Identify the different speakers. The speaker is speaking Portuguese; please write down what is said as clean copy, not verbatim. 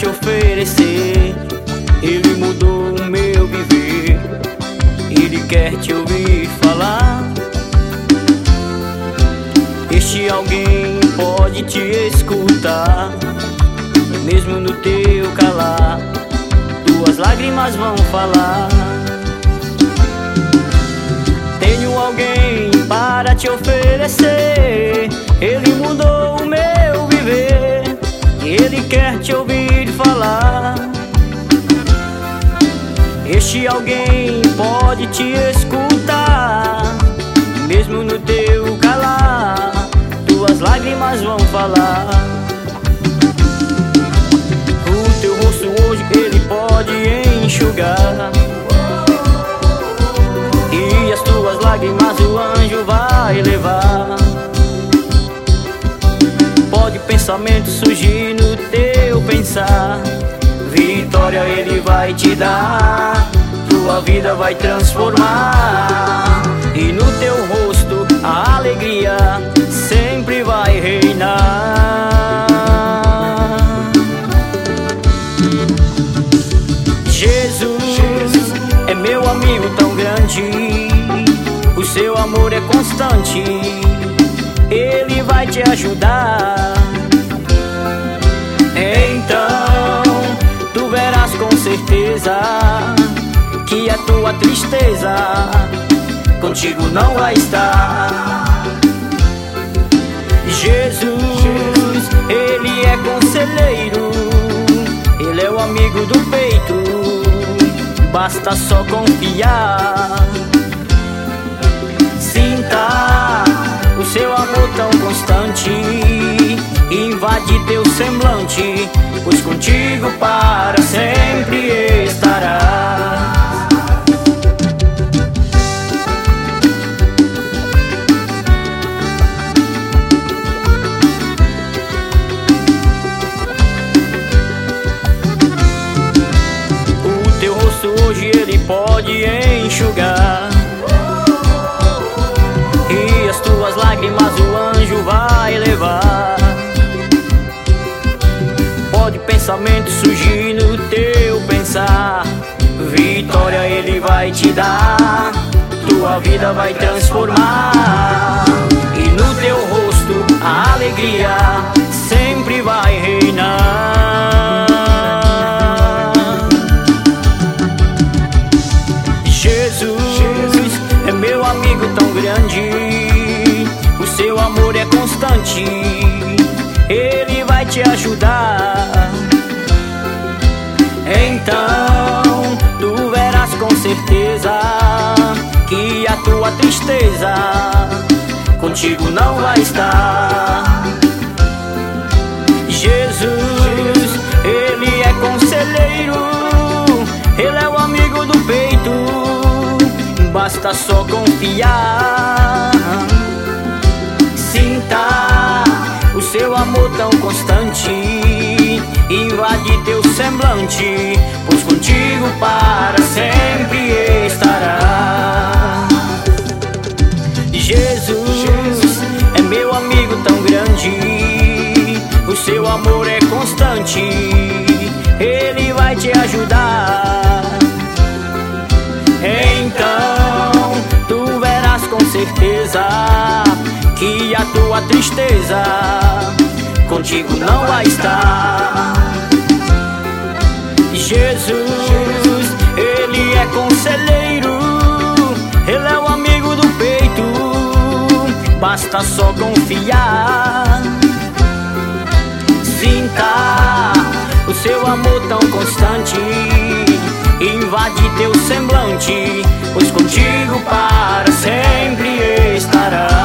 Speaker 1: te oferecer. Ele mudou o meu viver. Ele quer te ouvir falar. Este alguém pode te escutar, mesmo no teu calar. Tuas lágrimas vão falar. Tenho alguém para te oferecer. Ele mudou o meu viver. Ele quer te ouvir falar. Este alguém pode te escutar, mesmo no teu calar. Tuas lágrimas vão falar. O teu rosto hoje ele pode enxugar, e as tuas lágrimas o anjo vai levar. Pode pensamento surgir no teu pensar, vitória ele vai te dar. Tua vida vai transformar, e no teu rosto a alegria sempre vai reinar. Jesus é meu amigo tão grande, o seu amor é constante. Ele vai te ajudar. Então tu verás com certeza que a tua tristeza contigo não vai estar. Jesus, ele é conselheiro, ele é o amigo do peito. Basta só confiar. Sinta o seu amor tão constante, invade teu semblante, pois contigo para sempre estará. O teu rosto hoje ele pode enxugar, e as tuas lágrimas o anjo vai levar. Pode pensamento surgir no teu pensar, vitória ele vai te dar. Tua vida vai transformar, e no teu rosto a alegria sempre vai reinar. Jesus é meu amigo tão grande, o seu amor é constante. Ele vai te ajudar. Então tu verás com certeza que a tua tristeza contigo não vai estar. Jesus, ele é conselheiro, ele é o amigo do peito. Basta só confiar. Sinta o seu amor tão constante, invade teu semblante, pois contigo para sempre estará. Jesus é meu amigo tão grande, o seu amor é constante. Ele vai te ajudar. Então tu verás com certeza que a tua tristeza contigo não vai estar. Jesus, ele é conselheiro, ele é o amigo do peito. Basta só confiar. Sinta o seu amor tão constante, invade teu semblante, pois contigo para sempre estará.